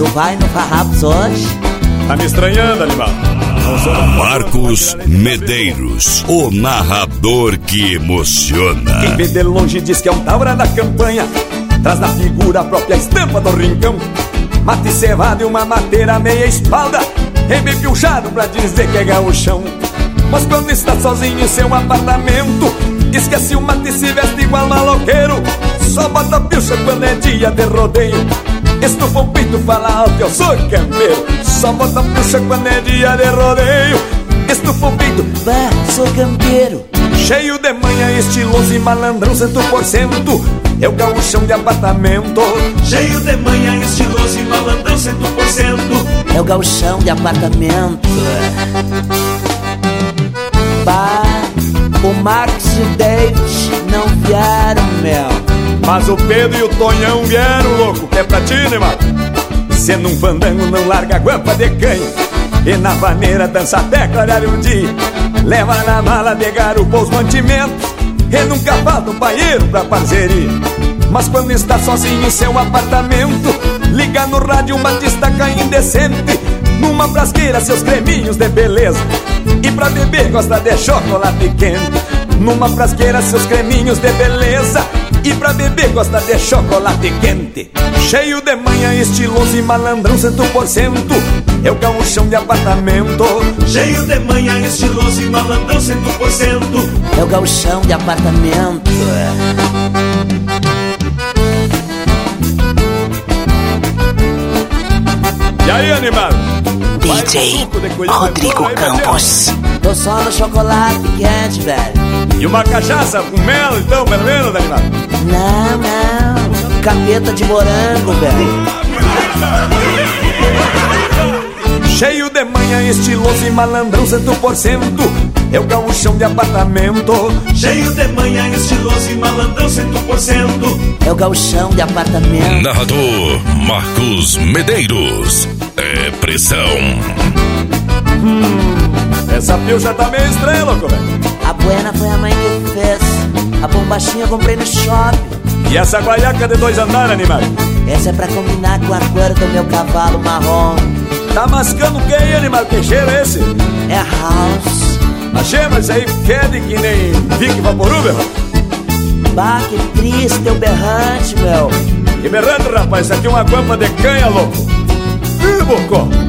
vai no Farrapos hoje? Tá me estranhando, animal. Marcos Medeiros, o narrador que emociona. Quem vê de longe diz que é um taura da campanha, traz na figura a própria estampa do rincão. Mate cevado e uma mateira meia espalda, é bem piochado pra dizer que é gaúchão. Mas quando está sozinho em seu apartamento, esquece o mate e se veste igual maloqueiro. Só bota pilcha quando é dia de rodeio, estufa o peito, fala alto, eu sou campeiro. Só bota pilcha quando é dia de rodeio, estufa o peito, vá, sou campeiro. Cheio de manha, estiloso e malandrão 100%, é o gaúchão de apartamento. Cheio de manha, estiloso e malandrão 100%, é o gaúchão de apartamento. Bah, o Marcos e o David não vieram, meu. Mas o Pedro e o Tonhão vieram, louco, que é pra ti, né, mano? Sendo um fandango não larga a guampa de canho, e na vaneira dança até clarear o dia. Leva na mala de garupa os mantimentos, e nunca falta um banheiro pra parceria. Mas quando está sozinho em seu apartamento, liga no rádio uma destaca indecente, numa frasqueira seus creminhos de beleza, e pra beber gosta de chocolate quente. Numa frasqueira seus creminhos de beleza, e pra beber gosta de chocolate quente. Cheio de manha, estiloso e malandrão 100%, é o gaúchão de apartamento. Cheio de manha, estiloso e malandrão 100%, é o gaúchão de apartamento. E aí, animado? DJ Rodrigo Campos. Tô só no chocolate quente, velho. E uma cachaça com mel, então, pelo menos, animado? Não, capeta de morango, velho. Cheio de manha, estiloso e malandrão 100%, é o gaúchão de apartamento. Cheio de manha, estiloso e malandrão 100%, é o gaúchão de apartamento. Narrador Marcos Medeiros, é pressão. Essa pilcha tá meio estranha, louco, velho. A buena foi a mãe que fez, a bombachinha eu comprei no shopping. E essa guaiaca de 2 andares, animado? Essa é pra combinar com a cor do meu cavalo marrom. Tá mascando o que aí, animal? Que cheiro é esse? É house. Achei, mas isso aí fede que nem Vic Vaporub, meu. Bah, que triste teu berrante, meu. Que berrante, rapaz, isso aqui é uma guampa de canha, louco. Ih, bocó.